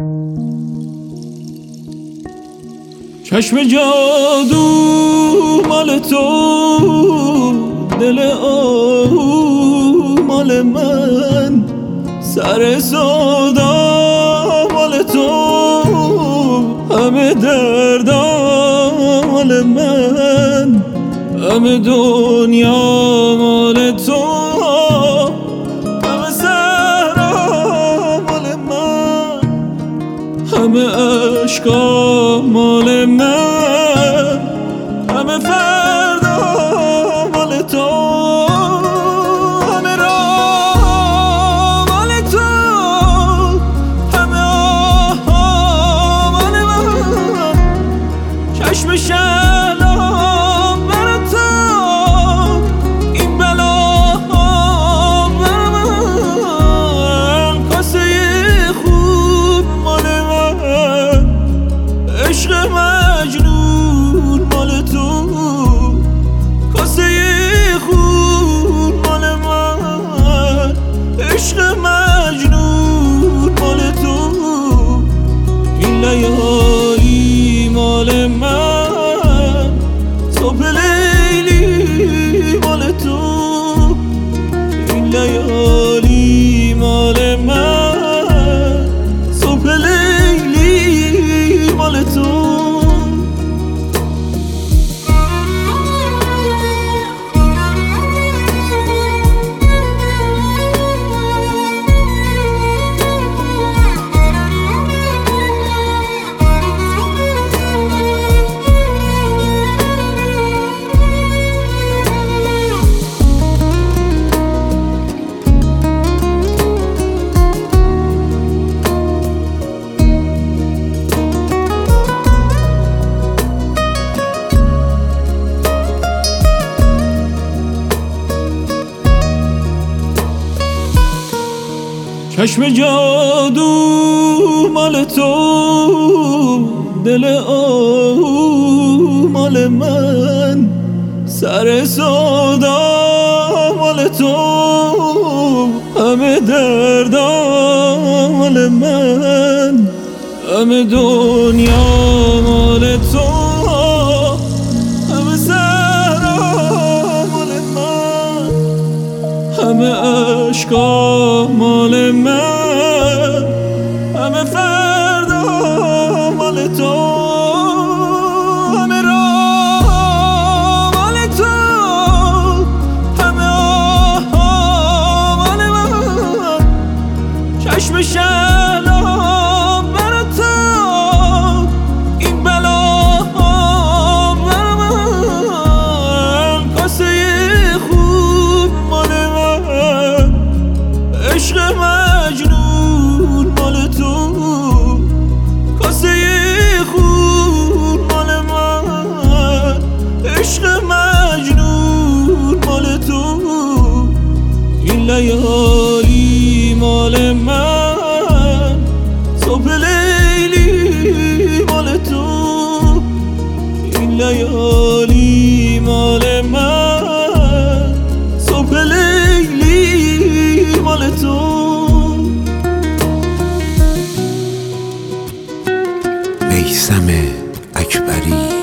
چشم جادو مال تو، دل آهو مال من، سر سودا مال تو، همه دردا مال من، همه دنیا مال تو، همه صحرا مال من، همه عشقا مال من، همه فردا مال تو، همه راه مال تو، همه آها مال من، چشم شهلام بر تو، این بلا بر من، کاسه خون مال من، عشق مجنون مال تو، کاسه خون مال من، عشق مجنون مال تو، این لیالی مال من، صبح لیلی مال تو، این لیالی مال من، صبح لیلی مال تو. چشم جادو مال تو، دل آهو مال من، سر سودا مال تو، همه دردا مال من، همه دنیا مال تو، همه صحرا مال من، همه عشقا مال من، همه فردا مال تو، همه راه مال تو، همه آها مال من، چشم شهلام بر تو، این بلا بر من، کاسه خون مال من، عشق مجنون مال تو، کاسه خون مال من، عشق مجنون مال تو، این لیالی مال من، صبح لیلی مال تو، این لیالی مال من، صبح لیلی مال تو. میثم اکبری